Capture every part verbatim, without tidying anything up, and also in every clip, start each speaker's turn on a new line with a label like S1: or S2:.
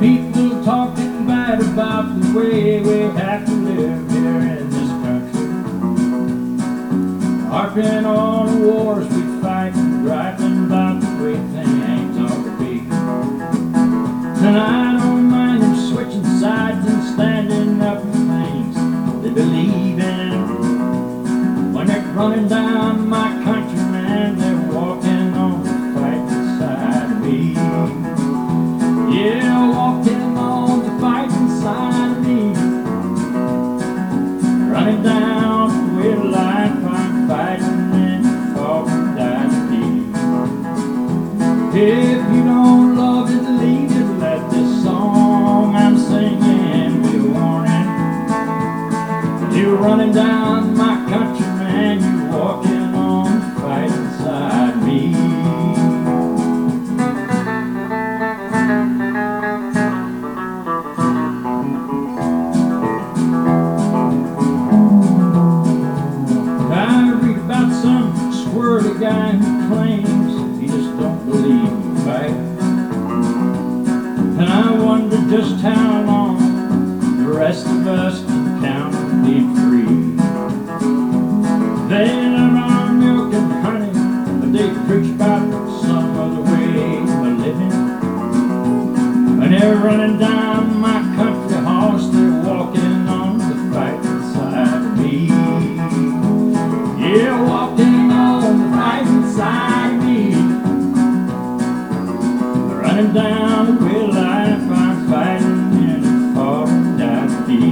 S1: People talking bad about the way we have to live here in this country, harping on the wars we fight, griping about the way things ought to be. And I don't mind them switching sides and standing up for things they believe in. When they're running down my country, man, they're walking on the fighting side of me. Yeah, walking on the fighting side of me. Running down the way of life, I'm fighting and falling down to me. If you don't love it, leave it. Let this song I'm singing be a warning. You're running down my country, man, you're walking on the fighting side of me. I read about some squirrely guy who claims he just don't believe in fight. And I wonder just how long the rest of us can count on being free. They live on milk and honey, but they preach about some other way of living. And they're running down my country horse, they're walking on the fighting side of me. Yeah, walking on the fighting side of me. Running down the way of life, I'm fighting and falling down to me.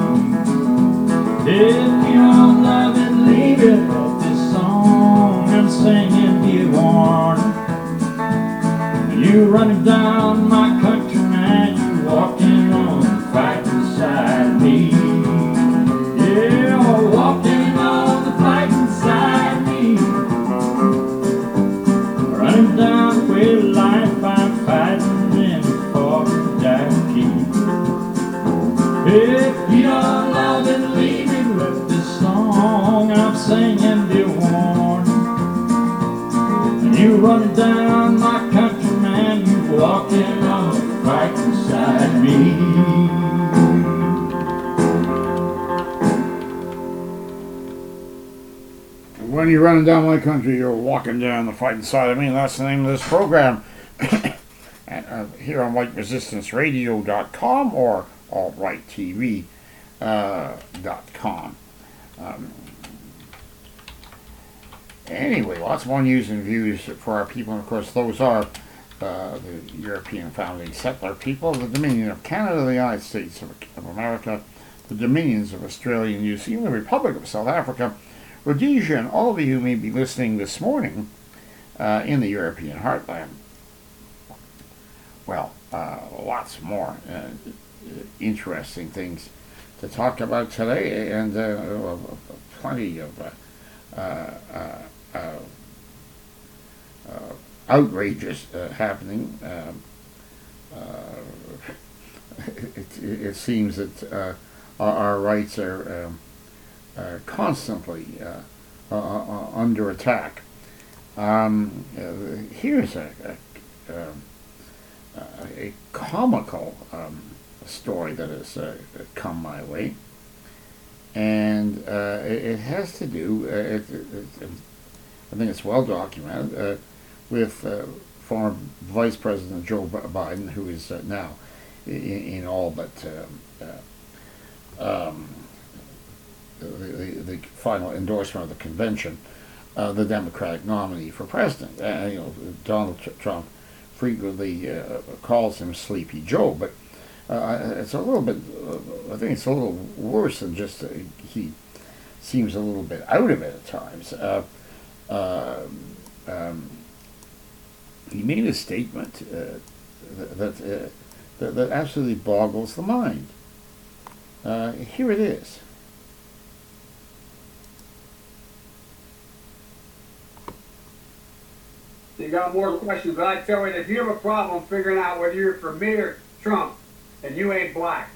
S1: If you don't love it, leave it. Let this song I'm singing be a warning. You running down my country, man, you walking on the fighting side of me. Yeah, walking on the fighting side of me. Running down the way of life, I'm fighting and falling down to keep. If you don't love it, leave it. Let this song I'm singing be a warning. You running down my country, man, you walking on the fighting side of me.
S2: When you're running down my country, you're walking down the fighting side of me. And that's the name of this program. and, uh, here on white resistance radio dot com or alt right T V dot com. Uh, um, anyway, lots more news and views for our people. And of course, those are uh, the European founding settler people, the Dominion of Canada, the United States of, of America, the Dominions of Australia and New Zealand, the Republic of South Africa, Rhodesia, and all of you who may be listening this morning uh, in the European heartland. Well, uh, lots more uh, interesting things to talk about today, and uh, plenty of uh, uh, uh, uh, outrages uh, happening. Um, uh, it, it seems that uh, our, our rights are um, Uh, constantly uh, uh, uh, under attack. Um, uh, here's a, a, a, a comical um, story that has uh, come my way, and uh, it, it has to do, uh, it, it, it, I think it's well documented, uh, with uh, former Vice President Joe Biden, who is uh, now in, in all but um, uh, um, The, the, the final endorsement of the convention, uh, the Democratic nominee for president. Uh, you know, Donald Trump frequently uh, calls him Sleepy Joe, but uh, it's a little bit, uh, I think it's a little worse than just uh, he seems a little bit out of it at times. Uh, uh, um, he made a statement uh, that, uh, that, that absolutely boggles the mind. Uh, here it is.
S3: You got more questions, but I tell you, if you have a problem figuring out whether you're for me or Trump, and you ain't black.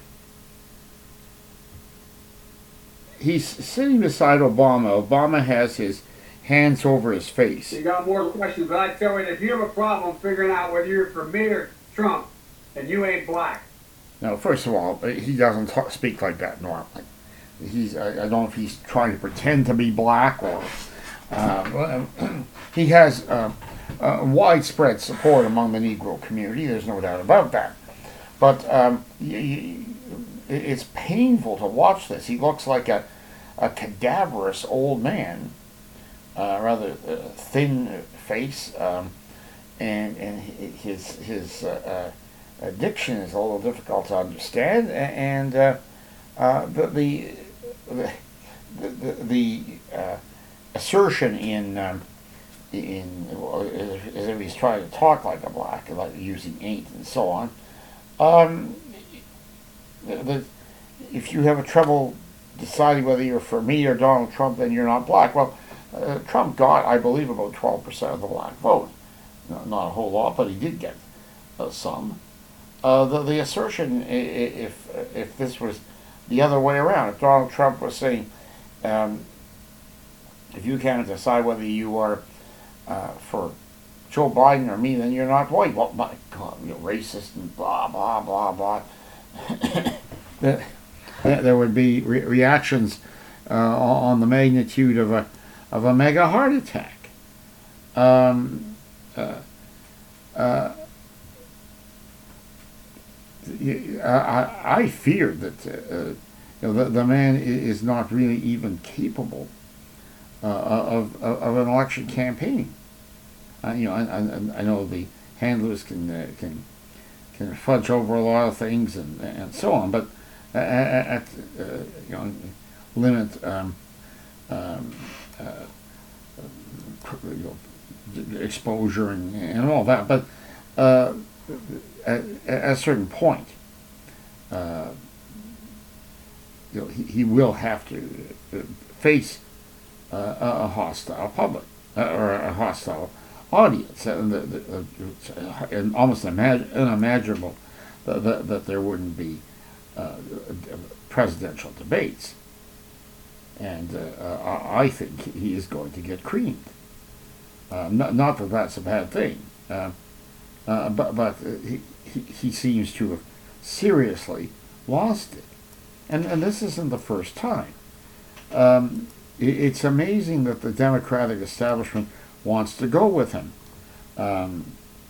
S2: He's sitting beside Obama. Obama has his hands over his face.
S3: You got more questions, but I tell you, if you have a problem figuring out whether you're for me or Trump, and you ain't black.
S2: Now, first of all, he doesn't talk, speak like that normally. He's I, I don't know if he's trying to pretend to be black or um, he has uh, uh, widespread support among the Negro community. There's no doubt about that. But um, y- y- it's painful to watch this. He looks like a, a cadaverous old man, uh, rather uh, thin face, um, and and his his uh, uh, addiction is a little difficult to understand. And uh, uh, the the the, the, the uh, assertion in um, in as if he's trying to talk like a black, like using ain't and so on. Um, the, the, if you have a trouble deciding whether you're for me or Donald Trump, then you're not black. Well, uh, Trump got, I believe, about twelve percent of the black vote. No, not a whole lot, but he did get uh, some. Uh, the, the assertion, if if this was the other way around, if Donald Trump was saying, um, if you can't decide whether you are uh, for Joe Biden or me, then you're not white. Well, my God, you're racist and blah, blah, blah, blah. There would be re- reactions uh, on the magnitude of a of a mega heart attack. Um, uh, uh, I, I fear that uh, you know, the, the man is not really even capable uh, of, of of an election campaign. Uh, you know, I, I, I know the handlers can uh, can can fudge over a lot of things and and so on, but at, at uh, you know, limit um, um, uh, you know, exposure and, and all that. But uh, at, at a certain point, uh, you know, he, he will have to face uh, a hostile public uh, or a hostile audience, and, the, the, uh, and almost imag- unimaginable that, that, that there wouldn't be uh, presidential debates. And uh, uh, I think he is going to get creamed. Uh, not, not that that's a bad thing, uh, uh, but, but he, he, he seems to have seriously lost it. And, and this isn't the first time. Um, it, it's amazing that the Democratic establishment wants to go with him. Um,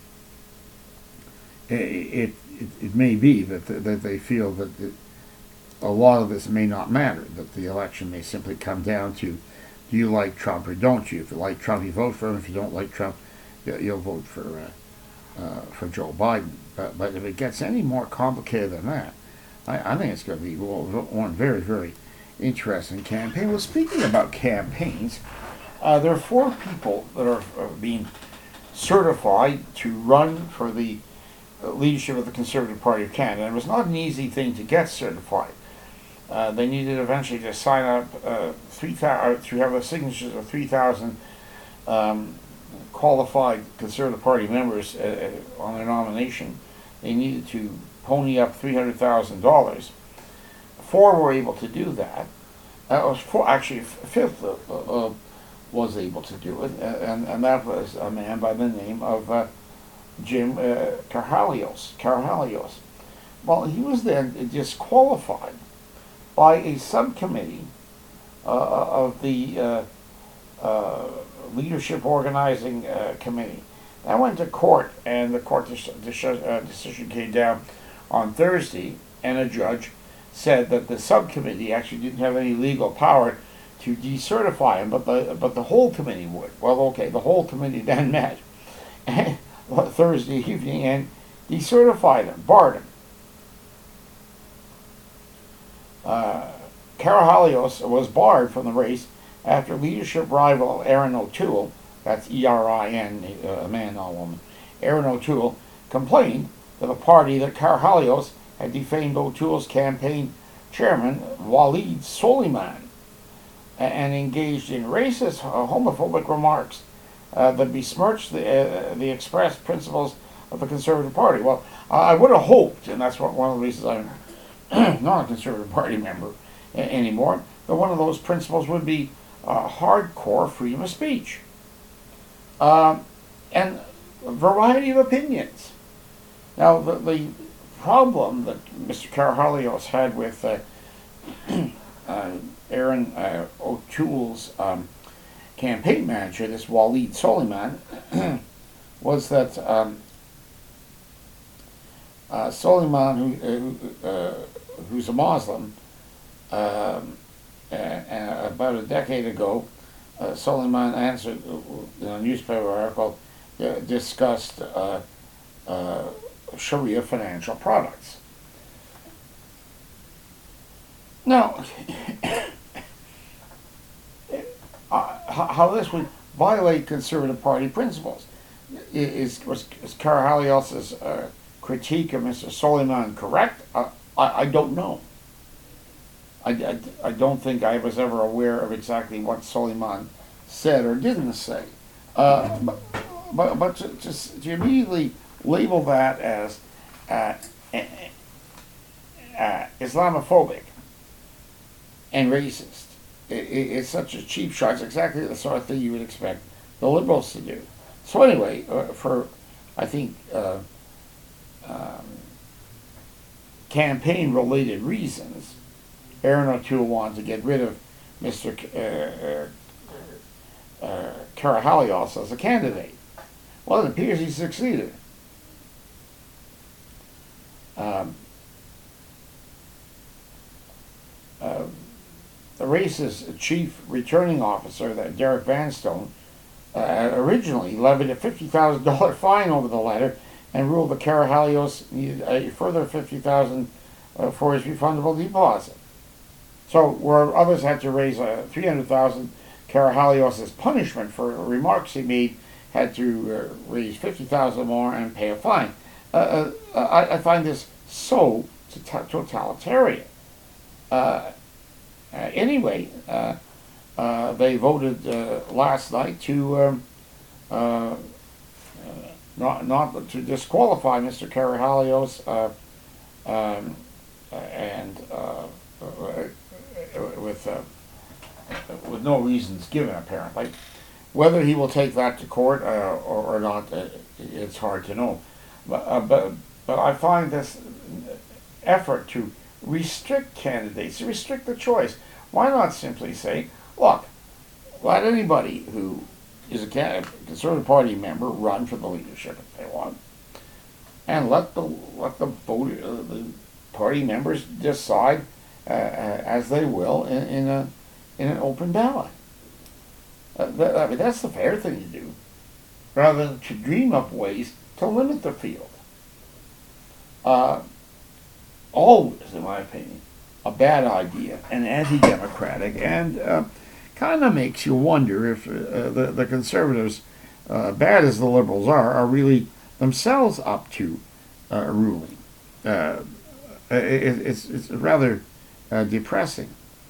S2: it, it, it may be that, the, that they feel that it, a lot of this may not matter, that the election may simply come down to, do you like Trump or don't you? If you like Trump, you vote for him. If you don't like Trump, you'll vote for uh, uh, for Joe Biden. But, but if it gets any more complicated than that, I, I think it's going to be one very, very interesting campaign. Well, speaking about campaigns, uh, there are four people that are, are being certified to run for the leadership of the Conservative Party of Canada. And it was not an easy thing to get certified. Uh, they needed eventually to sign up uh, three thousand to have the signatures of three thousand um, qualified Conservative Party members uh, on their nomination. They needed to pony up three hundred thousand dollars. Four were able to do that. Uh, was four, actually, a fifth uh, uh, was able to do it, and and that was a man by the name of uh, Jim uh, Karahalios. Karahalios. Well, he was then disqualified by a subcommittee uh, of the uh, uh, Leadership Organizing uh, Committee. I went to court, and the court de- de- uh, decision came down on Thursday, and a judge said that the subcommittee actually didn't have any legal power to decertify him, but the but the whole committee would. Well, okay, the whole committee then met Thursday evening and decertified him, barred him. Uh, Karahalios was barred from the race after leadership rival Erin O'Toole, that's E R I N, a man, not a woman, Erin O'Toole, complained to the party that Karahalios had defamed O'Toole's campaign chairman, Waleed Soleiman, and engaged in racist, uh, homophobic remarks uh, that besmirched the, uh, the expressed principles of the Conservative Party. Well, I would have hoped, and that's what, one of the reasons I'm not a Conservative Party member a- anymore, that one of those principles would be uh, hardcore freedom of speech. Um, and a variety of opinions. Now, the, the problem that Mister Karahalios had with uh, uh, Aaron uh, O'Toole's um, campaign manager, this Waleed Soleiman, was that um, uh, Soleiman, who, uh, who's a Muslim, um, and, and about a decade ago, uh, Soleiman answered in a newspaper article, uh, discussed uh, uh, Sharia financial products. Now, uh, how this would violate Conservative Party principles is was, is Karahalios' uh, critique of Mister Soleiman correct? Uh, I, I don't know. I, I, I don't think I was ever aware of exactly what Soleiman said or didn't say. Uh, but, but, but to, to, to immediately label that as uh, uh, Islamophobic and racist, it, it, it's such a cheap shot. It's exactly the sort of thing you would expect the liberals to do. So anyway, uh, for, I think, uh, um, campaign-related reasons, Aaron O'Toole wanted to get rid of Mister K- uh, uh, uh, Karahalios as a candidate. Well, it appears he succeeded. Um, uh, the race's chief returning officer, that Derek Vanstone, uh, originally levied a fifty thousand dollars fine over the letter and ruled that Karahalios needed a further fifty thousand dollars uh, for his refundable deposit. So, where others had to raise uh, three hundred thousand dollars, Karahalios' punishment for remarks he made had to uh, raise fifty thousand dollars more and pay a fine. Uh, uh, I, I find this so totalitarian. Uh, uh, anyway, uh, uh, they voted uh, last night to um, uh, uh, not not to disqualify Mister Karahalios uh, um, and uh, with uh, with no reasons given, apparently. Whether he will take that to court uh, or, or not, uh, it's hard to know. But, uh, but but I find this effort to restrict candidates, to restrict the choice. Why not simply say, look, let anybody who is a Conservative Party member run for the leadership if they want, and let the let the vote uh, the party members decide uh, as they will in, in a in an open ballot. Uh, that, I mean, that's the fair thing to do, rather than to dream up ways to limit the field. Uh, always, in my opinion, a bad idea and anti-democratic, and uh, kind of makes you wonder if uh, the, the conservatives, uh, bad as the liberals are, are really themselves up to uh, ruling. Uh, it, it's, it's rather uh, depressing.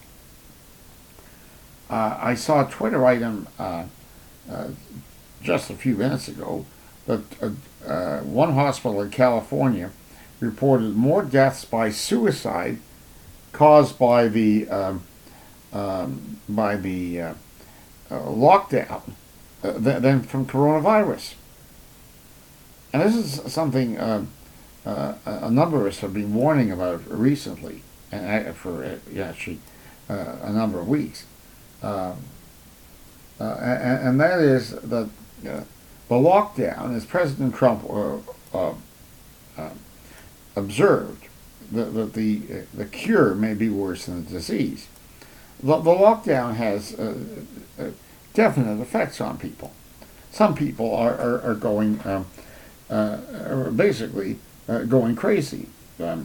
S2: Uh, I saw a Twitter item uh, uh, just a few minutes ago that uh, uh, one hospital in California reported more deaths by suicide caused by the um, um, by the uh, uh, lockdown uh, th- than from coronavirus. And this is something uh, uh, a number of us have been warning about recently, and I, for uh, yeah, actually uh, a number of weeks. Um, uh, and, and that is that uh, the lockdown, as President Trump uh, uh, uh, observed, that the, the, uh, the cure may be worse than the disease. The, the lockdown has uh, uh, definite effects on people. Some people are, are, are going, um, uh, are basically uh, going crazy. Um,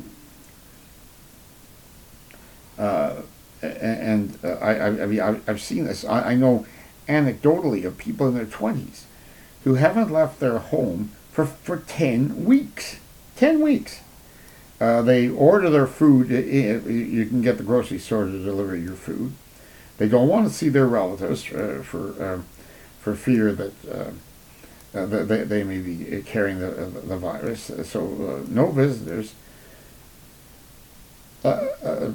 S2: uh, And uh, I, I, I mean, I, I've seen this. I, I know anecdotally of people in their twenties who haven't left their home for, for ten weeks. Ten weeks. Uh, they order their food. You can get the grocery store to deliver your food. They don't want to see their relatives uh, for uh, for fear that uh, uh, they, they may be carrying the, uh, the virus. So uh, no visitors. Uh, uh,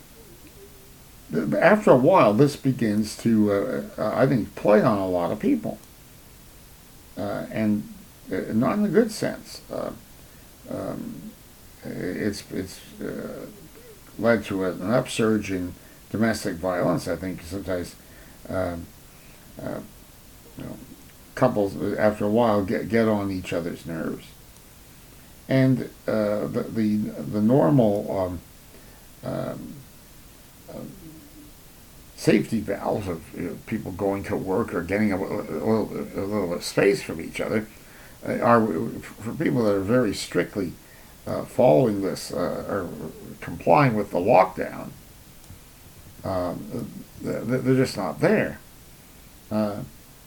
S2: After a while, this begins to, uh, uh, I think, play on a lot of people, uh, and uh, not in a good sense. Uh, um, it's it's uh, led to an upsurge in domestic violence. I think sometimes um, uh, you know, couples after a while get get on each other's nerves, and uh, the the the normal um, um, uh, safety valves of you know, people going to work or getting a, a, little, a little bit of space from each other uh, are for people that are very strictly uh, following this uh, or complying with the lockdown. Um, they're just not there. Uh,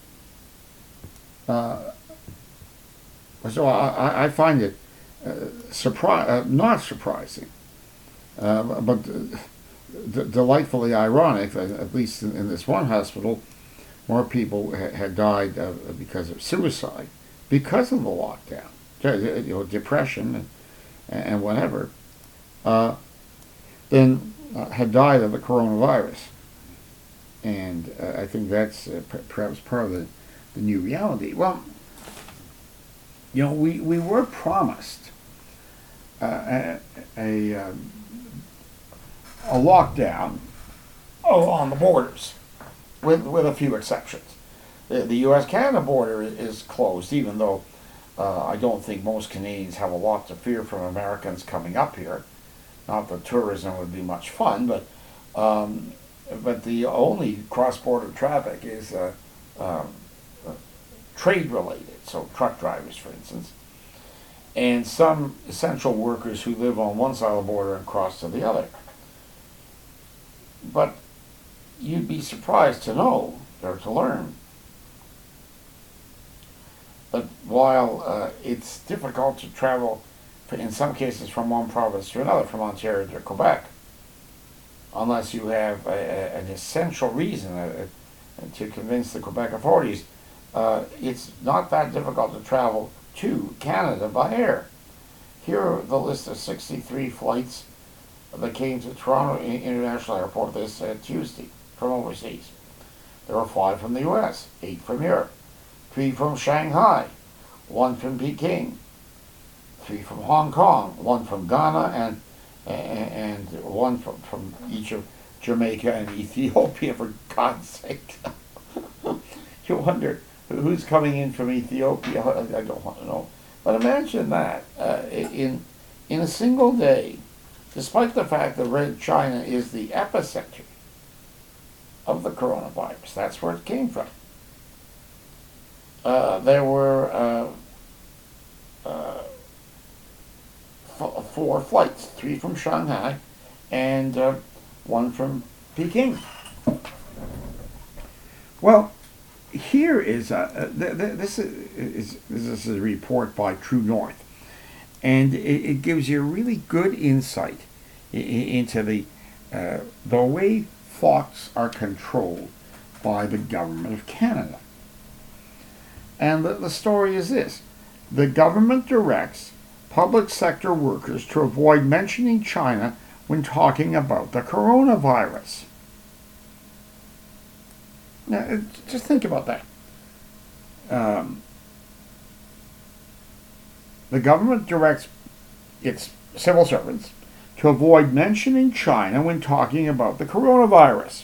S2: uh, so I, I find it uh, surpri- uh, not surprising, uh, but d- delightfully ironic that at least in, in this one hospital, more people ha- had died uh, because of suicide, because of the lockdown, you know, depression and, and whatever, uh, than uh, had died of the coronavirus. And uh, I think that's uh, p- perhaps part of the, the new reality. Well, you know, we, we were promised uh, a, a, um, a lockdown oh, on the borders, with, with a few exceptions. The, the U S Canada border is closed, even though uh, I don't think most Canadians have a lot to fear from Americans coming up here. Not that tourism would be much fun, but um, but the only cross-border traffic is uh, um, uh, trade-related, so truck drivers, for instance, and some essential workers who live on one side of the border and cross to the other. But you'd be surprised to know, or to learn, that while uh, it's difficult to travel, in some cases, from one province to another, from Ontario to Quebec, unless you have a, a, an essential reason uh, to convince the Quebec authorities, uh, it's not that difficult to travel to Canada by air. Here are the list of sixty-three flights that came to Toronto International Airport this uh, Tuesday from overseas. There were five from the U S, eight from Europe, three from Shanghai, one from Peking, three from Hong Kong, one from Ghana, and and one from, from each of Jamaica and Ethiopia, for God's sake. You wonder who's coming in from Ethiopia. I don't want to know. But imagine that uh, in in a single day, despite the fact that Red China is the epicenter of the coronavirus, that's where it came from. Uh, there were uh, uh, f- four flights, three from Shanghai and uh, one from Peking. Well, here is a, th- th- this is this is a report by True North, and it, it gives you a really good insight I- into the uh, the way thoughts are controlled by the government of Canada. And the, the story is this: the government directs public sector workers to avoid mentioning China when talking about the coronavirus. Now, just think about that. Um, the government directs its civil servants to avoid mentioning China when talking about the coronavirus.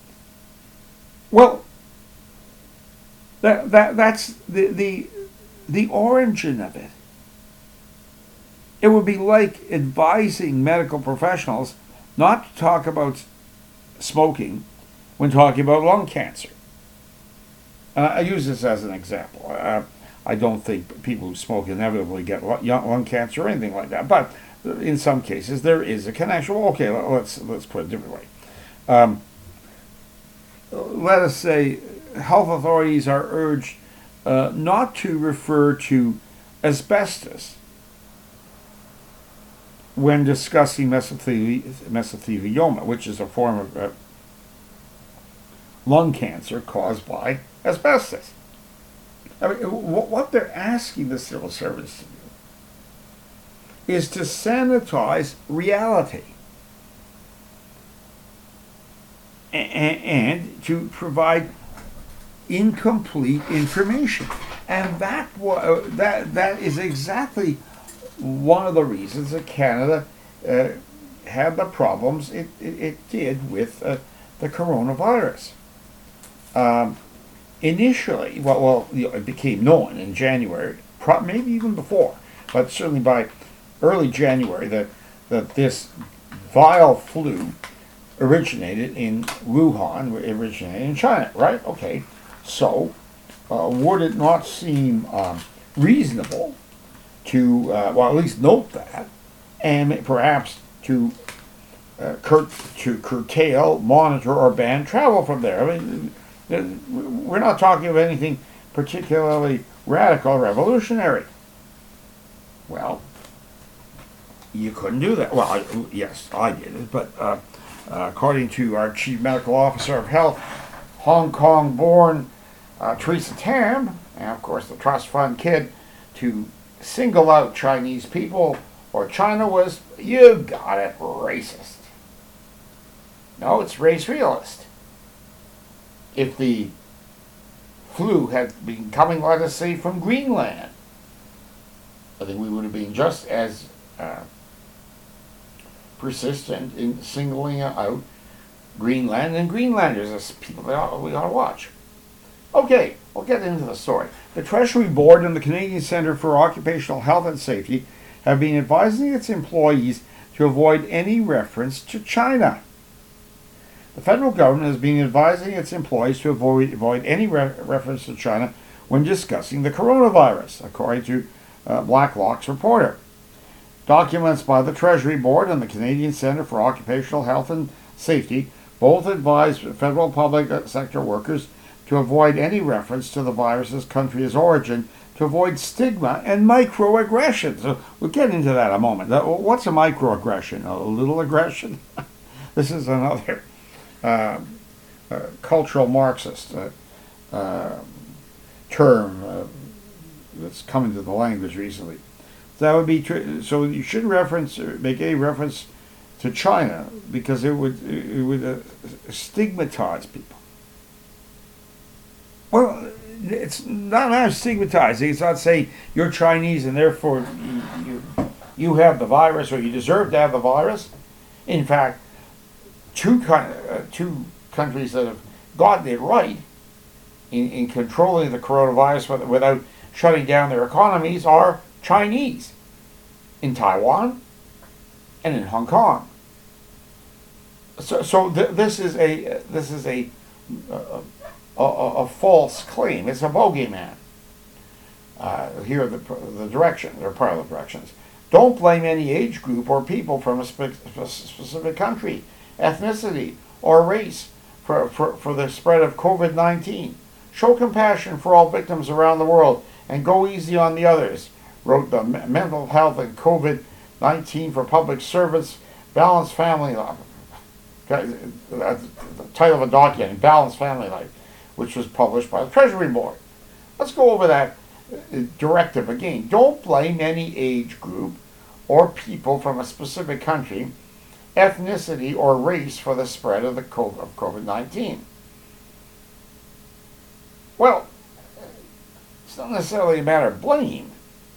S2: Well, that that that's the the the origin of it. It would be like advising medical professionals not to talk about smoking when talking about lung cancer. Uh, I use this as an example. Uh, I don't think people who smoke inevitably get lung cancer or anything like that, but in some cases there is a connection. Well, okay, let's let's put it a different way. Um, let us say health authorities are urged uh, not to refer to asbestos when discussing mesotheli- mesothelioma, which is a form of uh, lung cancer caused by asbestos. I mean, what they're asking the civil servants to do is to sanitize reality and, and to provide incomplete information. And that that that is exactly one of the reasons that Canada uh, had the problems it, it, it did with uh, the coronavirus. Um, initially, well, well you know, it became known in January, pro- maybe even before, but certainly by early January, that, that this vile flu originated in Wuhan, originated in China, right? Okay, so uh, would it not seem um, reasonable to, uh, well, at least note that, and perhaps to uh, cur- to curtail, monitor, or ban travel from there? I mean, we're not talking of anything particularly radical or revolutionary. Well, you couldn't do that. Well, I, yes, I did it, but uh, uh, according to our Chief Medical Officer of Health, Hong Kong-born uh, Theresa Tam, and of course the trust fund kid, to single out Chinese people or China was, you got it, racist. No, it's race realist. If the flu had been coming, let us say, from Greenland, I think we would have been just as uh, persistent in singling out Greenland and Greenlanders as people that we ought to watch. Okay, we'll get into the story. The Treasury Board and the Canadian Centre for Occupational Health and Safety have been advising its employees to avoid any reference to China. The federal government has been advising its employees to avoid, avoid any re- reference to China when discussing the coronavirus, according to uh, Blacklock's reporter. Documents by the Treasury Board and the Canadian Centre for Occupational Health and Safety both advise federal public sector workers to avoid any reference to the virus's country's origin, to avoid stigma and microaggressions. So we'll get into that in a moment. What's a microaggression? A little aggression? This is another uh, uh, cultural Marxist uh, uh, term uh, that's come into the language recently. That would be tr- so. You shouldn't reference or make any reference to China because it would it would uh, stigmatize people. Well, it's not, not stigmatizing. It's not saying you're Chinese and therefore you, you you have the virus or you deserve to have the virus. In fact, two uh, two countries that have gotten it right in, in controlling the coronavirus without shutting down their economies are Chinese, in Taiwan and in Hong Kong. So, so th- this is a this is a a, a a false claim. It's a bogeyman. Uh, here are the the directions, or part of the directions. Don't blame any age group or people from a spe- specific country, ethnicity, or race for, for, for the spread of COVID nineteen. Show compassion for all victims around the world and go easy on the others, wrote the Mental Health and COVID nineteen for Public Servants, Balanced Family Life. The title of a document, Balanced Family Life, which was published by the Treasury Board. Let's go over that directive again. Don't blame any age group or people from a specific country, ethnicity, or race for the spread of the COVID nineteen. Well, it's not necessarily a matter of blame.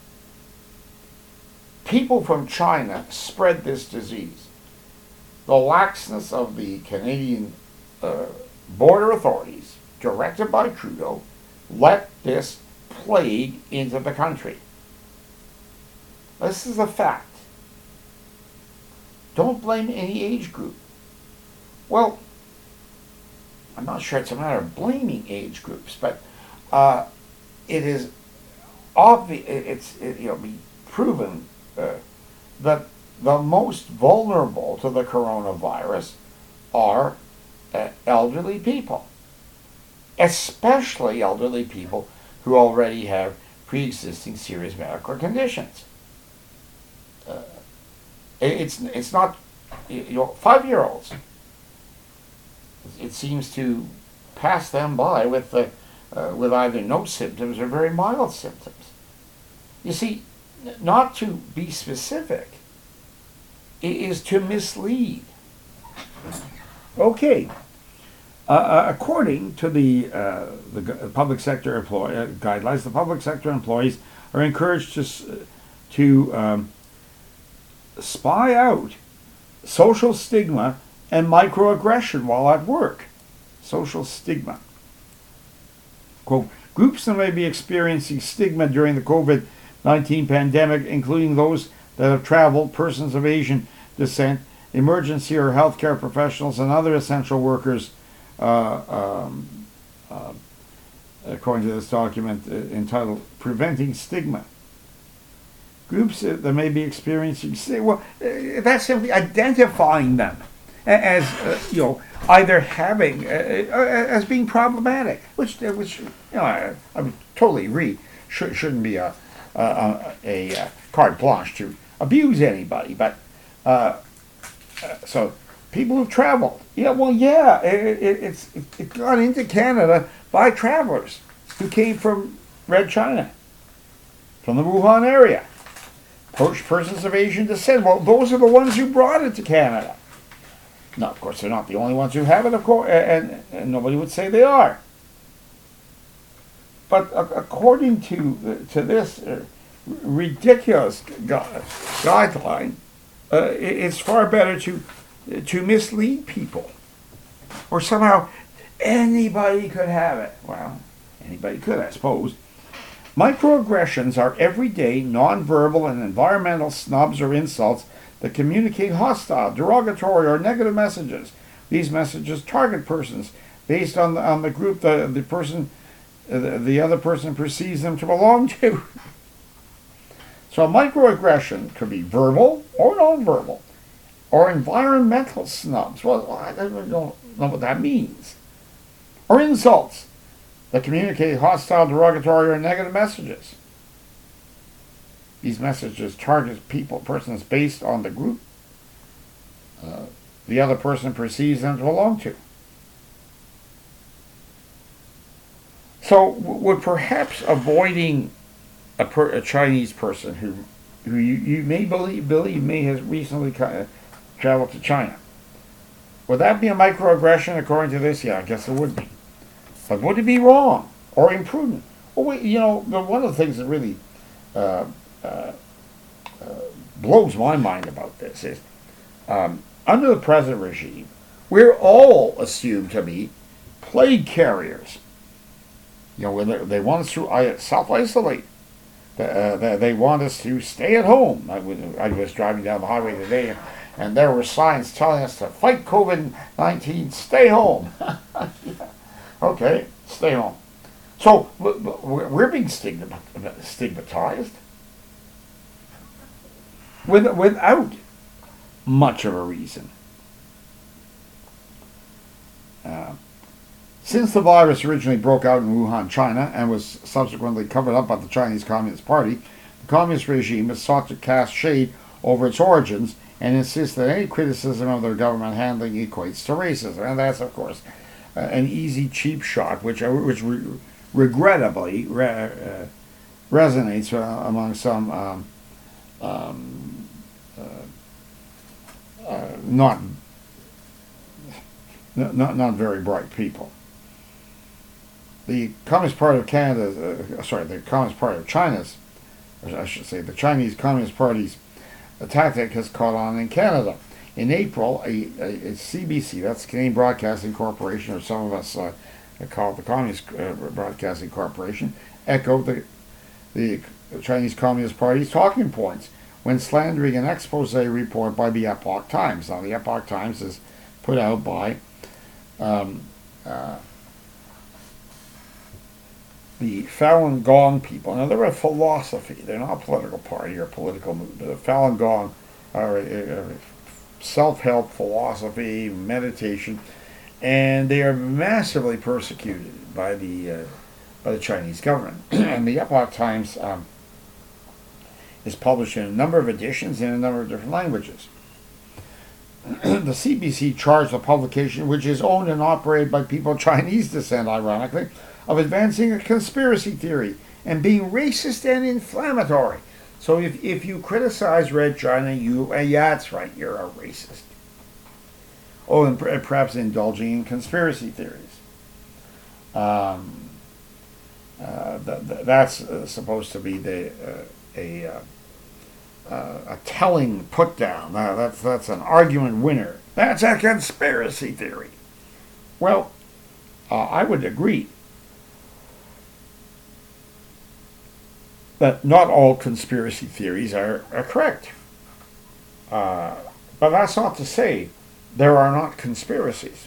S2: People from China spread this disease. The laxness of the Canadian uh, border authorities, directed by Trudeau, let this plague into the country. This is a fact. Don't blame any age group. Well, I'm not sure it's a matter of blaming age groups, but uh, it is obvious. It's it, you know be proven uh, that the most vulnerable to the coronavirus are uh, elderly people, especially elderly people who already have pre-existing serious medical conditions. Uh, it's it's not you know five-year-olds. It seems to pass them by with the uh, with either no symptoms or very mild symptoms. You see, not to be specific is to mislead. Okay. Uh, uh, according to the uh, the public sector employee uh, guidelines, the public sector employees are encouraged to to um, spy out social stigma and microaggression while at work. Social stigma. Quote, groups that may be experiencing stigma during the COVID nineteen pandemic, including those that have traveled, persons of Asian descent, emergency or healthcare professionals, and other essential workers, uh, um, uh, according to this document uh, entitled Preventing Stigma. Groups that may be experiencing stigma, well, uh, that's simply identifying them as, uh, you know, either having, uh, uh, as being problematic, which, uh, which you know, I, I would totally agree, should, shouldn't be a, a, a, a carte blanche to abuse anybody, but, uh, uh, so, people who've traveled, yeah, well, yeah, it, it, it's, it, it got into Canada by travelers who came from Red China, from the Wuhan area. Persons of Asian descent, well, those are the ones who brought it to Canada. Now, of course, they're not the only ones who have it, of course, and, and nobody would say they are. But uh, according to to this uh, ridiculous gu guideline, uh, it, it's far better to to mislead people, or somehow anybody could have it. Well, anybody could, I suppose. Microaggressions are everyday, nonverbal, and environmental snubs or insults that communicate hostile, derogatory, or negative messages. These messages target persons based on the, on the group the, the person, uh, the, the other person perceives them to belong to. So a microaggression could be verbal or nonverbal, or environmental snubs. Well, I don't know what that means. Or insults that communicate hostile, derogatory, or negative messages. These messages target people, persons based on the group uh, the other person perceives them to belong to. So, would perhaps avoiding a, per, a Chinese person who, who you, you may believe, believe may has recently traveled to China, would that be a microaggression according to this? Yeah, I guess it would be. But would it be wrong or imprudent? Well, wait, you know, one of the things that really uh, uh, uh, blows my mind about this is, um, under the present regime, we're all assumed to be plague carriers. You know, they, they want us to self-isolate. Uh, they want us to stay at home. I was, I was driving down the highway today, and, and there were signs telling us to fight COVID nineteen, stay home. Yeah. Okay, stay home. So we're being stigmatized with, without much of a reason. Uh, since the virus originally broke out in Wuhan, China, and was subsequently covered up by the Chinese Communist Party, the communist regime has sought to cast shade over its origins and insist that any criticism of their government handling equates to racism. And that's, of course, Uh, an easy, cheap shot, which uh, which re regrettably re uh, resonates uh, among some um, um, uh, uh, not, not not very bright people. The Communist Party of Canada, uh, sorry, the Communist Party of China's, or I should say, the Chinese Communist Party's tactic has caught on in Canada. In April, a, a, a C B C, that's Canadian Broadcasting Corporation, or some of us uh, call it the Communist uh, Broadcasting Corporation, echoed the, the Chinese Communist Party's talking points when slandering an expose report by the Epoch Times. Now, the Epoch Times is put out by um, uh, the Falun Gong people. Now, they're a philosophy. They're not a political party or a political movement. The Falun Gong are a, a self-help philosophy, meditation, and they are massively persecuted by the uh, by the Chinese government. And the Epoch Times um, is published in a number of editions in a number of different languages. The C B C charged the publication, which is owned and operated by people of Chinese descent, ironically, of advancing a conspiracy theory and being racist and inflammatory. So if, if you criticize Red China, you, uh, yeah, that's right, you're a racist. Oh, and per perhaps indulging in conspiracy theories. Um, uh, th th that's uh, supposed to be the uh, a uh, uh, a telling put down. Uh, that's that's an argument winner. That's a conspiracy theory. Well, uh, I would agree that not all conspiracy theories are, are correct. Uh, but that's not to say there are not conspiracies.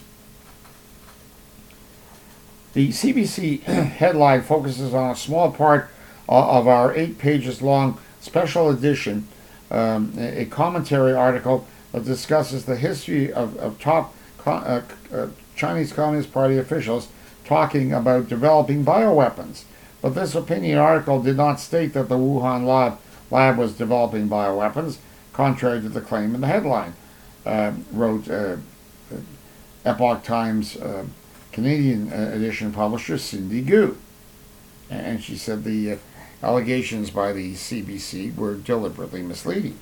S2: The C B C headline focuses on a small part of our eight pages long special edition, um, a commentary article that discusses the history of, of top uh, uh, Chinese Communist Party officials talking about developing bioweapons. But this opinion article did not state that the Wuhan lab, lab was developing bioweapons, contrary to the claim in the headline, uh, wrote uh, Epoch Times uh, Canadian uh, edition publisher Cindy Gu. And she said the uh, allegations by the C B C were deliberately misleading.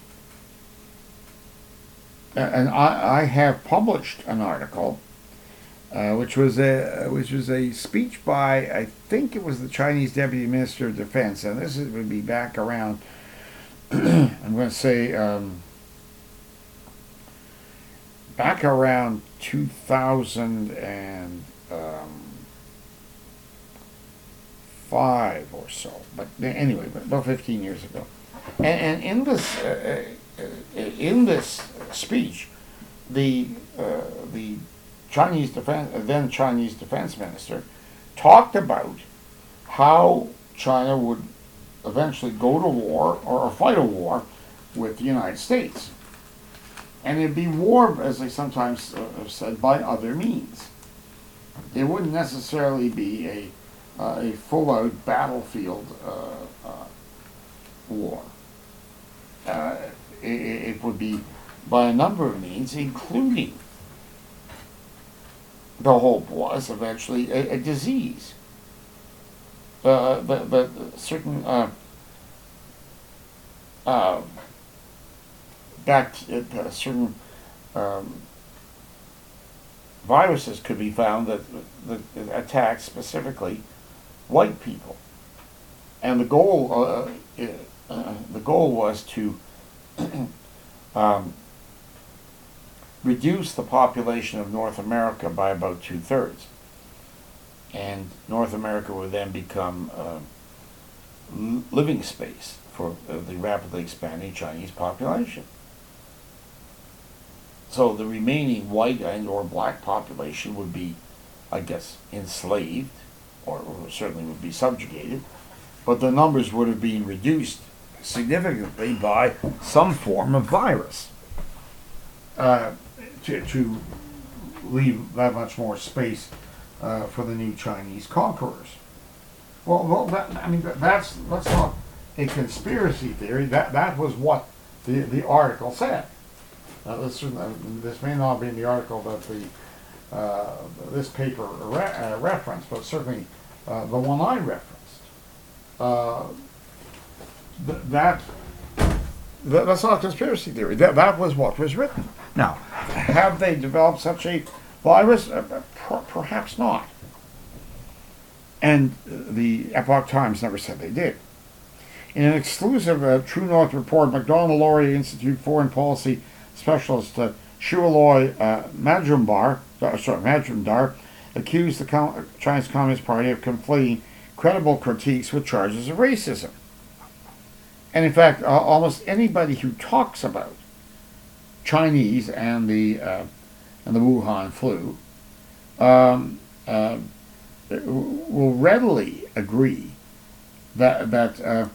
S2: And I, I have published an article, uh, which was a which was a speech by, I think it was the Chinese Deputy Minister of Defense, and this is, would be back around. I'm going to say um, back around two thousand and five or so, but anyway, about fifteen years ago. And, and in this uh, in this speech, the uh, the Chinese defense then Chinese defense minister talked about how China would eventually go to war or fight a war with the United States, and it'd be war, as they sometimes uh, have said, by other means. It wouldn't necessarily be a uh, a full-out battlefield uh, uh, war. Uh, it, it would be by a number of means, including the hope was eventually a, a disease. Uh, but, but certain uh, uh, back uh, certain um, viruses could be found that, that attack specifically white people, and the goal uh, uh, the goal was to um, reduce the population of North America by about two thirds, and North America would then become uh, living space for uh, the rapidly expanding Chinese population. So the remaining white and or black population would be, I guess, enslaved, or, or certainly would be subjugated, but the numbers would have been reduced significantly by some form of virus uh, to, to leave that much more space uh, for the new Chinese conquerors. Well, well that, I mean, that, that's, that's not a conspiracy theory. That, that was what the, the article said. Now, this, uh, this may not be in the article that the uh, this paper re uh, referenced, but certainly uh, the one I referenced. Uh, th that, th that's not a conspiracy theory. That, that was what was written. Now, have they developed such a virus? Uh, per perhaps not. And the Epoch Times never said they did. In an exclusive uh, True North report, Macdonald Laurier Institute Foreign Policy Specialist uh, Shualoy uh, Majumdar, uh, sorry, Majumdar accused the Com Chinese Communist Party of conflating credible critiques with charges of racism. And in fact, uh, almost anybody who talks about Chinese and the uh, and the Wuhan flu um, uh, will readily agree that that uh,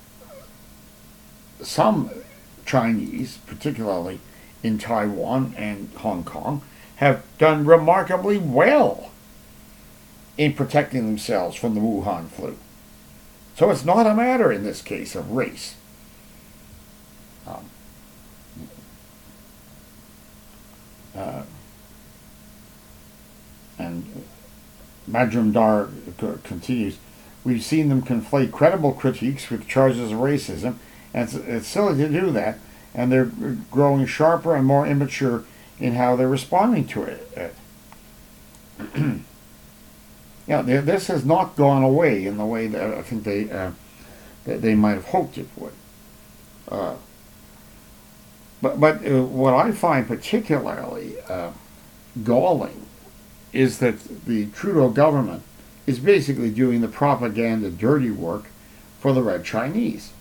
S2: some Chinese, particularly in Taiwan and Hong Kong, have done remarkably well in protecting themselves from the Wuhan flu. So it's not a matter in this case of race. Um, uh, and Majumdar continues, we've seen them conflate credible critiques with charges of racism, and it's, it's silly to do that, and they're growing sharper and more immature in how they're responding to it. Yeah, this has not gone away in the way that I think they uh, that they might have hoped it would. Uh, but but uh, what I find particularly uh, galling is that the Trudeau government is basically doing the propaganda dirty work for the Red Chinese.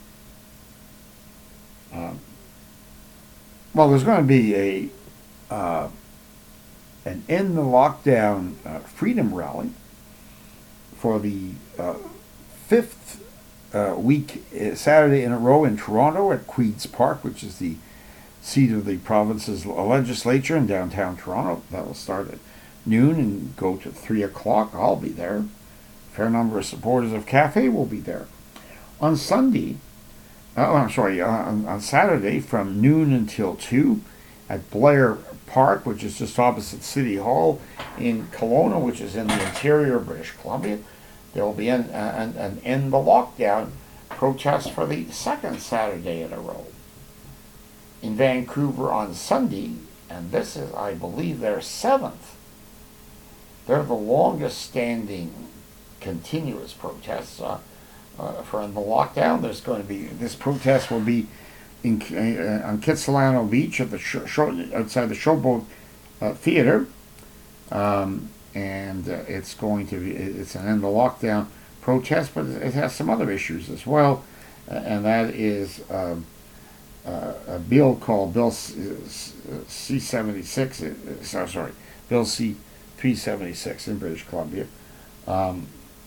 S2: Um, well, there's going to be a uh, an end the lockdown uh, freedom rally for the uh, fifth uh, week uh, Saturday in a row in Toronto at Queen's Park, which is the seat of the province's legislature in downtown Toronto. That will start at noon and go to three o'clock. I'll be there. A fair number of supporters of Cafe will be there. On Sunday, uh, oh, I'm sorry, uh, on, on Saturday from noon until two at Blair Park, which is just opposite City Hall in Kelowna, which is in the interior of British Columbia, there will be an, an, an end the lockdown protest for the second Saturday in a row. In Vancouver on Sunday, and this is, I believe, their seventh. They're the longest standing continuous protests uh, uh, for the lockdown. There's going to be, this protest will be in, uh, on Kitsilano Beach at the sh- sh- outside the Showboat uh, Theater. Um, and uh, it's going to be, it's an end the lockdown protest, but it has some other issues as well. Uh, and that is um, uh, a bill called Bill C seventy-six, uh, sorry, sorry, Bill C three seventy-six in British Columbia, um,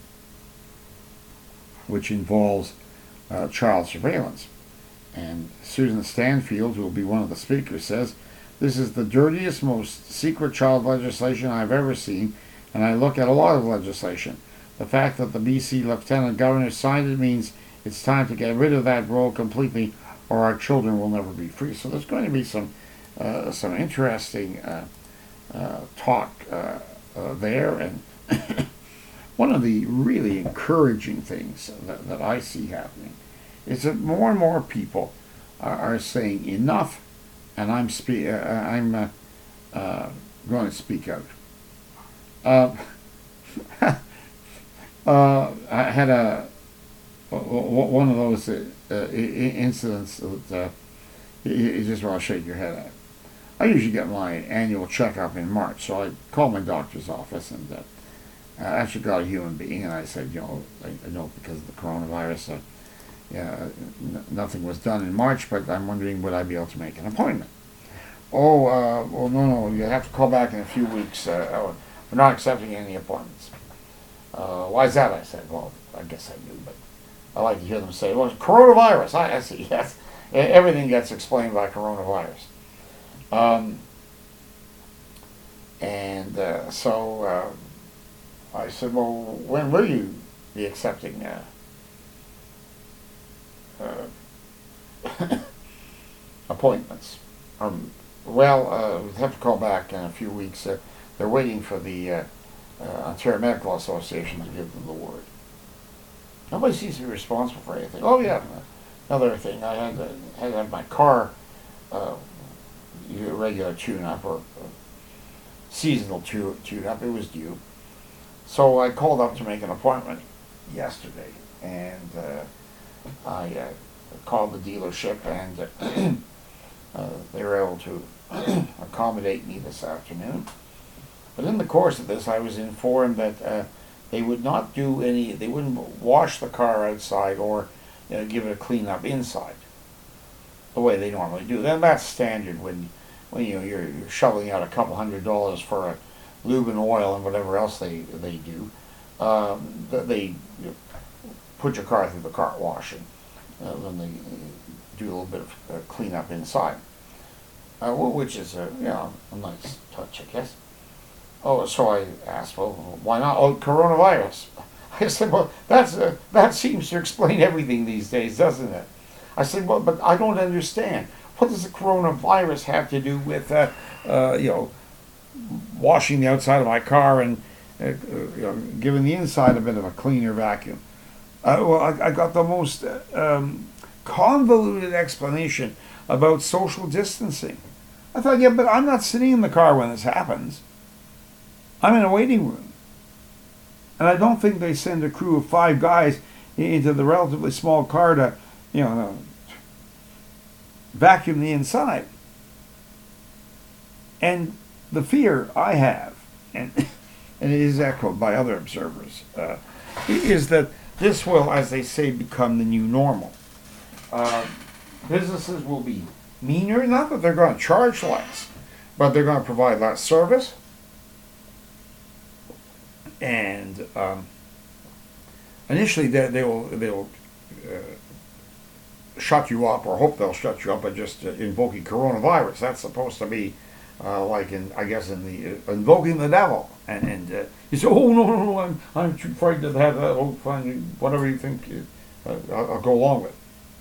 S2: which involves uh, child surveillance. And Susan Stanfield, who will be one of the speakers, says, "This is the dirtiest, most secret child legislation I've ever seen, and I look at a lot of legislation. The fact that the B C Lieutenant Governor signed it means it's time to get rid of that rule completely, or our children will never be free." So there's going to be some uh, some interesting uh, uh, talk uh, uh, there. And one of the really encouraging things that, that I see happening is that more and more people are, are saying enough, and I'm spe- uh, I'm uh, uh, going to speak out. Uh, uh, I had a one of those uh, incidents that uh, you just want to shake your head at. I usually get my annual checkup in March, so I called my doctor's office and uh, I actually got a human being, and I said, you know, I, I know because of the coronavirus, uh, yeah, n- nothing was done in March, but I'm wondering would I be able to make an appointment? Oh, uh, well, no, no, you have to call back in a few weeks. Uh, we're not accepting any appointments. Uh, why is that? I said, well, I guess I knew, but I like to hear them say, well, it's coronavirus. I, I see, yes. Everything gets explained by coronavirus. Um, and uh, so uh, I said, well, when will you be accepting uh, uh, appointments? Um, well, uh, we'll have to call back in a few weeks. Uh, they're waiting for the uh, uh, Ontario Medical Association to give them the word. Nobody seems to be responsible for anything. Oh, yeah. Another thing, I had to, had to have my car uh, regular tune-up or uh, seasonal tu- tune-up. It was due. So I called up to make an appointment yesterday, and uh, I uh, called the dealership, and uh, uh, they were able to accommodate me this afternoon. But in the course of this, I was informed that uh, they would not do any, they wouldn't wash the car outside or you know, give it a clean up inside the way they normally do. Then that's standard when, when you know, you're, you're shoveling out a couple hundred dollars for a lube and oil and whatever else they they do. Um, they you know, put your car through the car wash, and uh, then they do a little bit of uh, cleanup inside, uh, which is a you know a nice touch, I guess. Oh, so I asked, well, why not? Oh, coronavirus. I said, well, that's uh, that seems to explain everything these days, doesn't it? I said, well, but I don't understand. What does the coronavirus have to do with, uh, uh, you know, washing the outside of my car and uh, you know, giving the inside a bit of a cleaner vacuum? Uh, well, I, I got the most uh, um, convoluted explanation about social distancing. I thought, yeah, but I'm not sitting in the car when this happens. I'm in a waiting room. And I don't think they send a crew of five guys into the relatively small car to, you know,
S4: vacuum the inside. And the fear I have, and and it is echoed by other observers, uh, is that this will, as they say, become the new normal. Uh, businesses will be meaner, not that they're going to charge less, but they're going to provide less service. And um, initially they, they will, they will uh, shut you up, or hope they'll shut you up by just uh, invoking coronavirus. That's supposed to be uh, like in, I guess, in the uh, invoking the devil. And, and uh, you say, oh, no, no, no, I'm, I'm too frightened to have that. Oh, fine, whatever you think, uh, I'll, I'll go along with.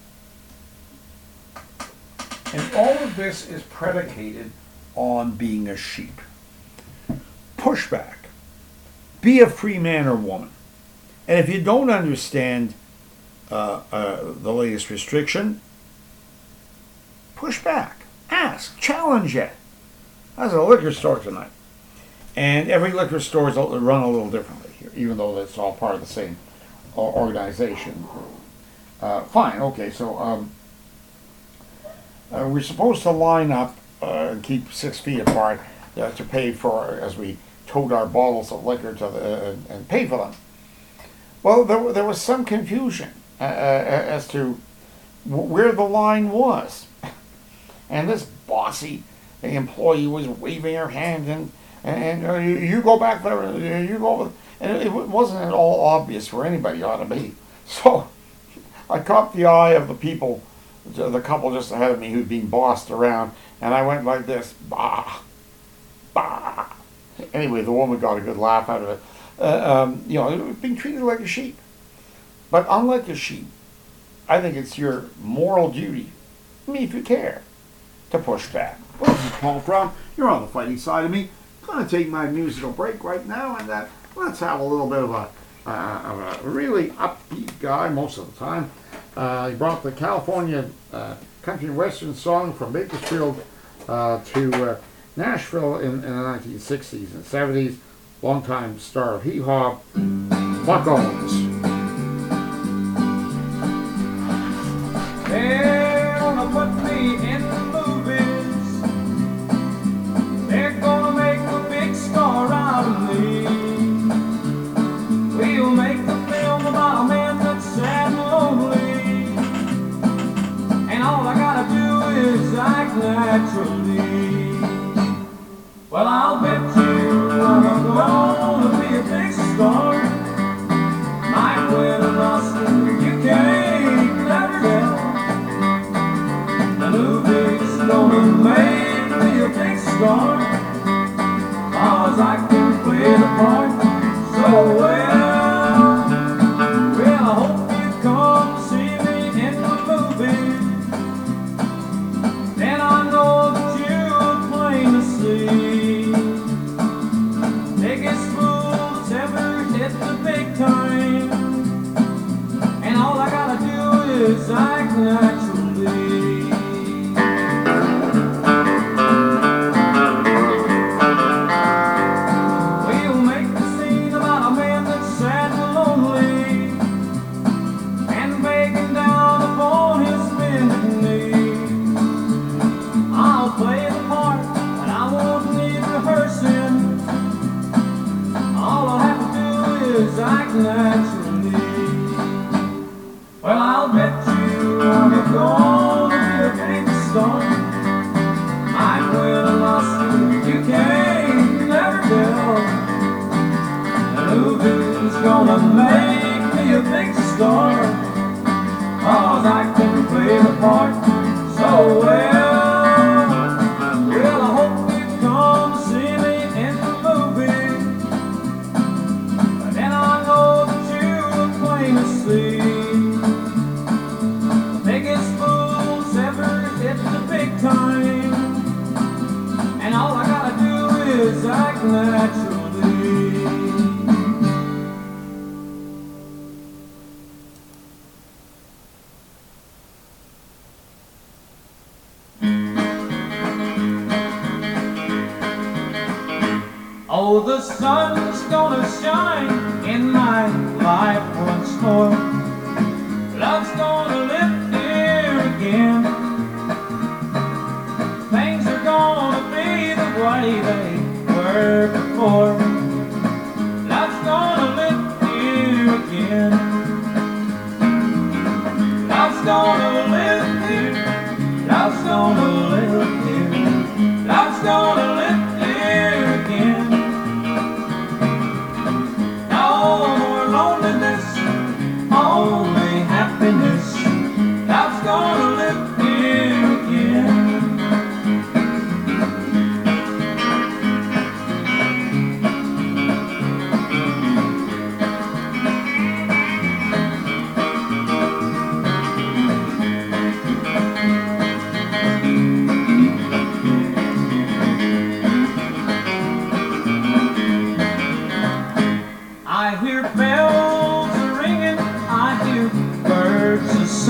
S4: And all of this is predicated on being a sheep. Pushback. Be a free man or woman. And if you don't understand uh, uh, the latest restriction, push back. Ask. Challenge it. I was at a liquor store tonight. And every liquor store is run a little differently here, even though it's all part of the same uh, organization. Uh, fine, okay, so um, uh, we're supposed to line up uh, and keep six feet apart uh, to pay for, as we towed our bottles of liquor to the, uh, and pay for them. Well, there, there was some confusion uh, as to w- where the line was. And this bossy employee was waving her hand and And uh, you, you go back there, uh, you go over, and it, it wasn't at all obvious where anybody ought to be. So I caught the eye of the people, the couple just ahead of me who'd been bossed around, and I went like this, bah, bah. Anyway, the woman got a good laugh out of it. Uh, um, you know, being treated like a sheep. But unlike a sheep, I think it's your moral duty, I mean, if you care, to push back. Well, this is Paul Fromm. You're on the fighting side of me. I'm going to take my musical break right now, and uh, let's have a little bit of a, uh, of a really upbeat guy most of the time. Uh, he brought the California uh, country and western song from Bakersfield uh, to uh, Nashville in, in the nineteen sixties and seventies. Longtime star of hee-haw, Buck Owens.
S1: They're gonna put me in the movies. They're gonna make a big star out of me. We'll make a film about a man that's sad and lonely, and all I gotta do is act naturally. Well, I'll bet you I'm gonna be a big star. Might win an Oscar, you can't never tell. The movie's gonna make me a big star, 'cause I can play the part so well. Well, I hope you come to see me in the movie. Then I know that you're plain to see. Biggest fool that's ever hit the big time, and all I gotta do is act naturally. We'll make a scene about a man that's sad and lonely, and begging down upon his bended knee. I'll play the part, but I won't need rehearsing. All I have to do is act naturally. Well, I'll bet you I'm gonna be a big star. Might win an Oscar, you can't never tell. The movie's gonna make me a big star, 'cause I can play the part so well. Well, I hope you come to see me in the movie. But then I know that you're plain to see. The biggest fools ever hit the big time, and all I gotta do is act naturally. Oh, the sun's gonna shine in my life once more. Love's gonna live here again.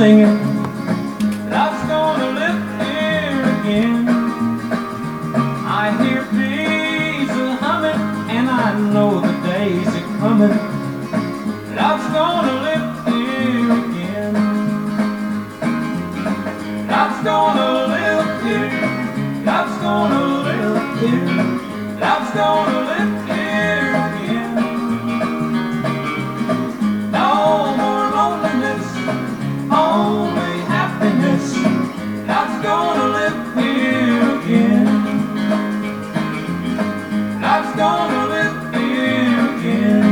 S1: singing, love's gonna live here again. I hear bees a humming, and I know the days are coming. Love's gonna live here again. Love's gonna live here. Love's gonna live here. Love's gonna live here again. No more loneliness, only happiness. Love's gonna live here again. Love's gonna live here again.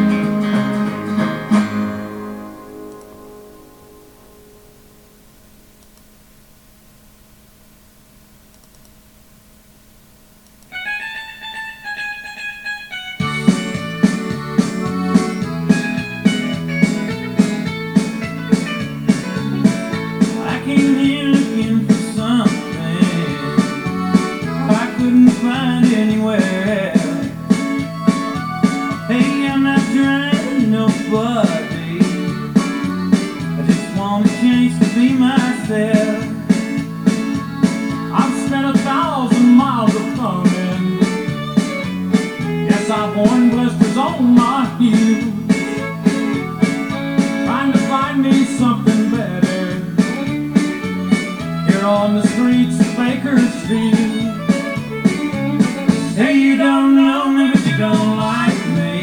S1: I came here looking for something I couldn't find anywhere. Hey, I'm not trying nobody, I just want a chance to be myself. I've spent a thousand miles of thumbing. Yes, I've worn blisters on my heels, trying to find me something better here on the streets of Bakersfield. Say you don't know me, but you don't like me.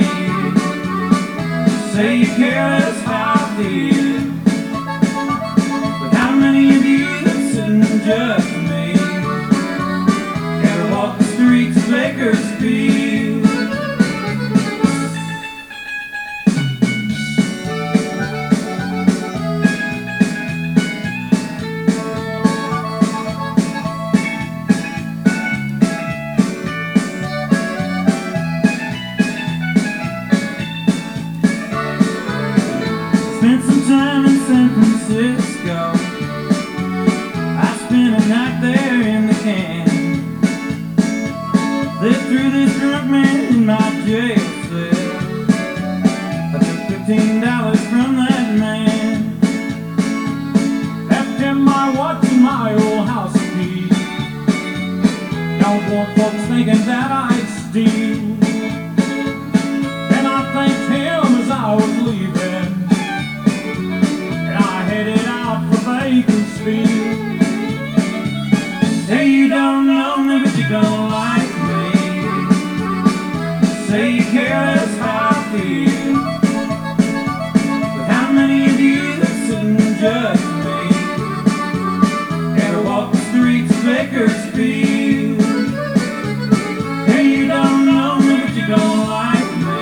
S1: Say you care less how I feel. But how many of you that sit and judge me ever walk the streets of Bakersfield? Spent some time in San Francisco. I spent a night there in the can. Lived through this drunk man in my jail cell. I took fifteen dollars from that man, left him my watch and my old house key. Don't want folks thinking that I'd steal. And I thanked him as I was leaving, and I headed out for Bakersfield. Say you don't know me, but you don't like me. Say you care less how I feel. But how many of you that sit and judge me ever walk the streets of Bakersfield? Say you don't know me, but you don't like me.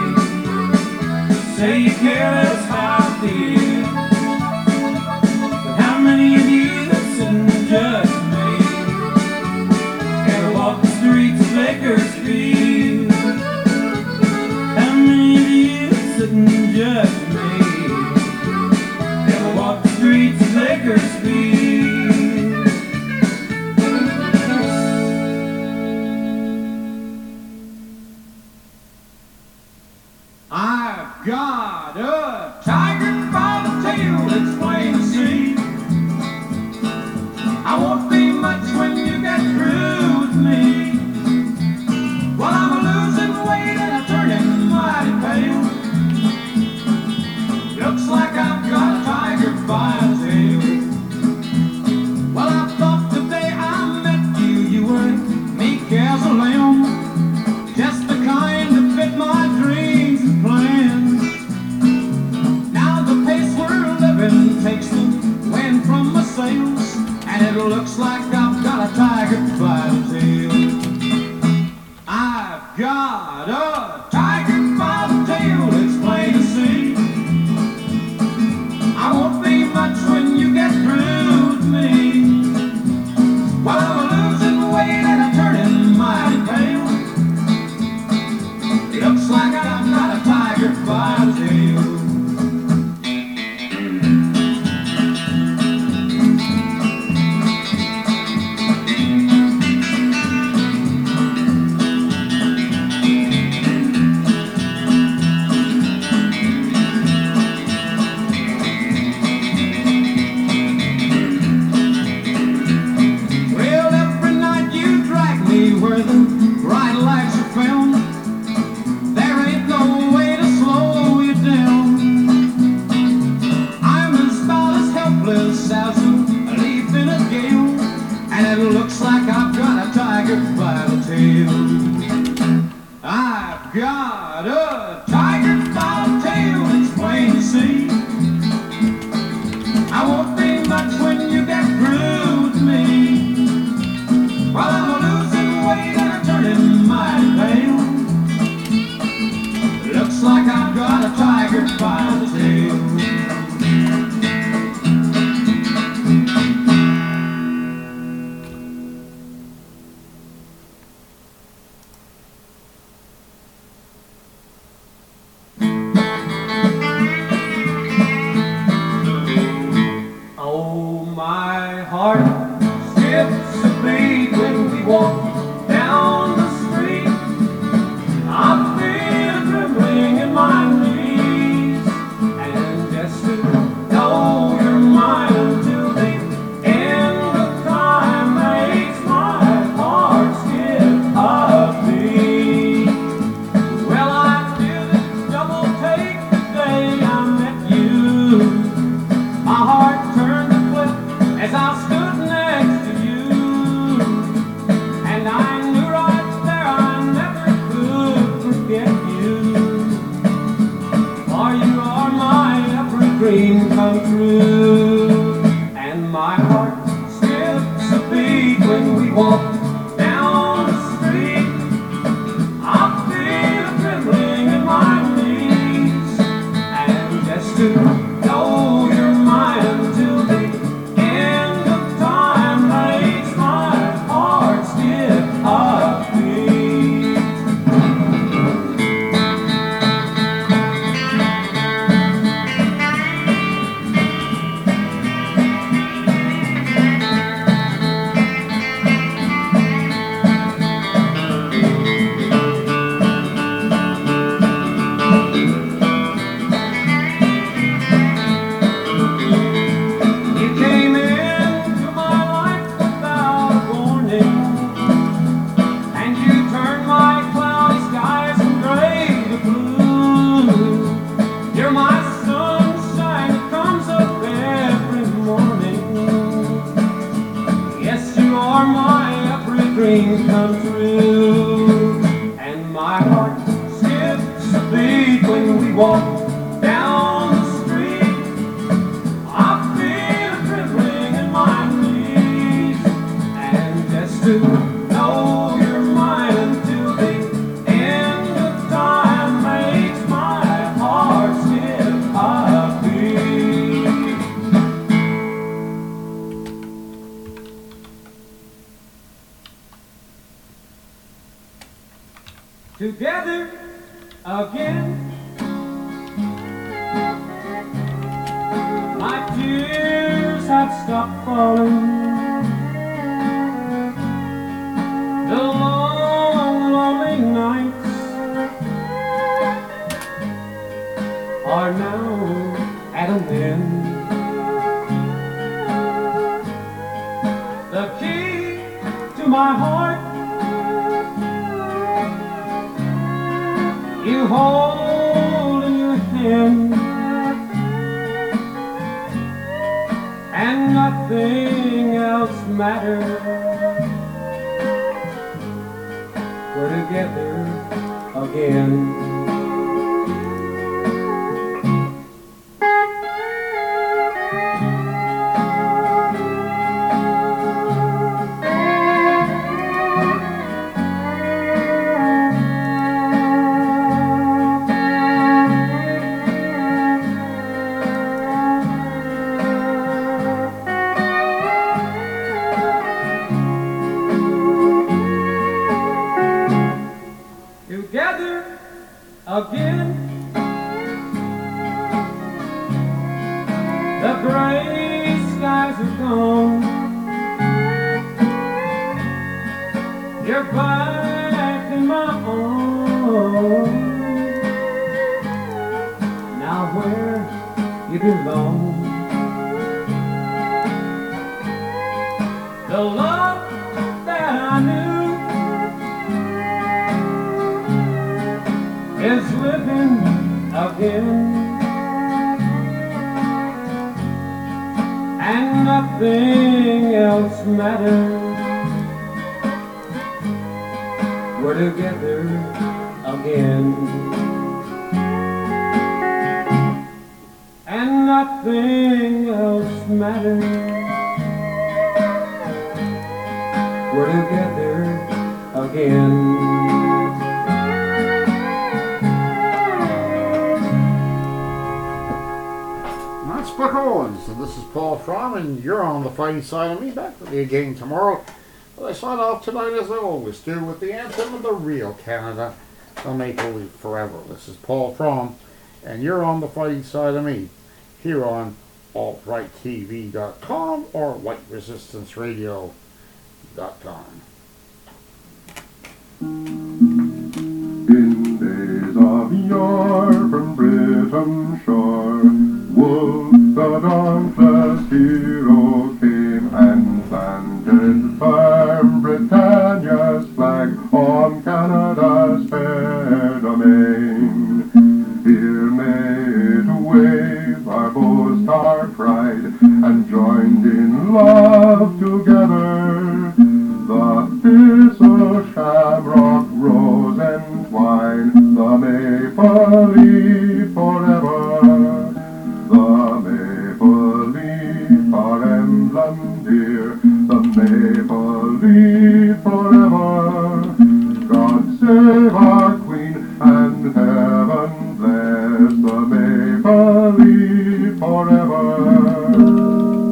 S1: Say you care less how I feel. But how many of you that sit and judge me ever walk the streets of Bakersfield? How many of you that sit and judge me ever walk the streets of Bakersfield? I've got a tiger by the tail, it's plain to see. I won't be much when you get through with me. Well, I'm losing weight and I'm turning mighty pale. Looks like I've got a tiger by the tail. Well, I thought the day I met you, you were meek as a lamb, just the kind that fit my dreams and plans. Now the pace we're living takes the wind from my sails, and it looks like I've got a tiger by the tail. I've got a tiger by the tail, it's plain to see. I won't be much when you get through with me. Well, I'm losing weight and I'm turning mighty pale. Looks like I've got a tiger by the tail. skips a beat when we walk down the street. I feel a trembling in my knees, and just to know you're mine until the end of time makes my heart skip a beat. Well, I did a double take the day I met you. My heart turned to flip as I stood next to you, and I knew right there I never could forget you. For you are my every dream come true, and my heart skips a beat when we walk down the street. I feel a trembling in my knees, and just to know you're mine until the end of time makes my heart skip a beat. You came into my life without warning, and you turned my cloudy skies from gray to blue. You're my sunshine that comes up every morning. Yes, you are my every dream come true, and my heart skips a beat when we walk down the street. I feel a trembling in my knees, and just to know you're mine until the end of time makes my heart skip a beat. Together again. My tears have stopped falling. The long, lonely nights are now at an end. The key to my heart you hold in your hand, and nothing else matters. We're together again. Together again. The gray skies are gone. You're back in my arms. Now where you belong. The love that I knew is living again, and nothing else matters. We're together again, and nothing else matters. We're together again.
S2: That's Buck Owens, and this is Paul Fromm, and you're on the fighting side of me. Back with you again tomorrow. But I sign off tonight, as I always do, with the anthem of the real Canada, the Maple Leaf Forever. This is Paul Fromm, and you're on the fighting side of me, here on alt right T V dot com or white resistance radio dot com.
S5: In days of yore from Britain's shore, Wolfe the dauntless hero came and planted firm Britannia's flag on Canada's fair domain. Here may it wave our boast, our pride, and joined in love together. The thistle, shamrock, rose, entwine the maple leaf forever. The maple leaf, our emblem dear, the maple leaf forever. God save our Queen and heaven bless the maple leaf forever.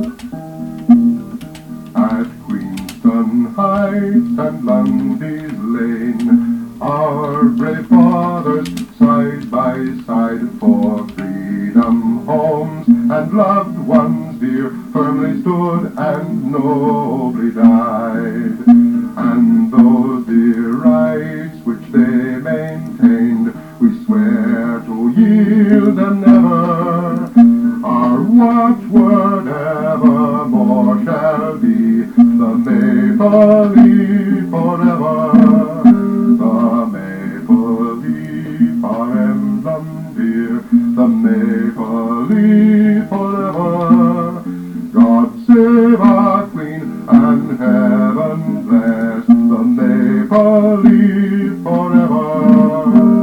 S5: At Queenston Heights and Lundy's Lane, our brave fathers side by side for freedom, homes, and loved ones dear firmly stood and nobly died. And those dear rights which they maintained, we swear to yield and never. Our watchword evermore shall be the maple leaf forever. The maple leaf, our emblem dear, the maple leaf forever. God save our Queen and heaven bless the maple leaf forever.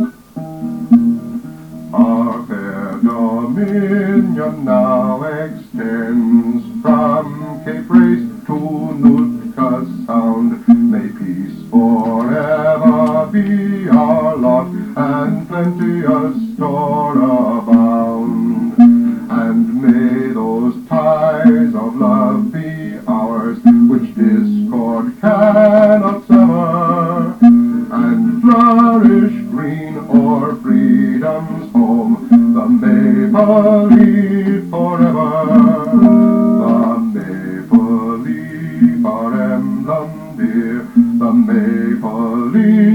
S5: Our fair dominion now extends from Cape Race to Nootka Sound. May peace forever be our lot, and plenteous store abound. And may those ties of love be ours, which discord cannot sever, and flourish green o'er freedom's home, the maple leaf forever. The maple leaf, our emblem dear, the maple leaf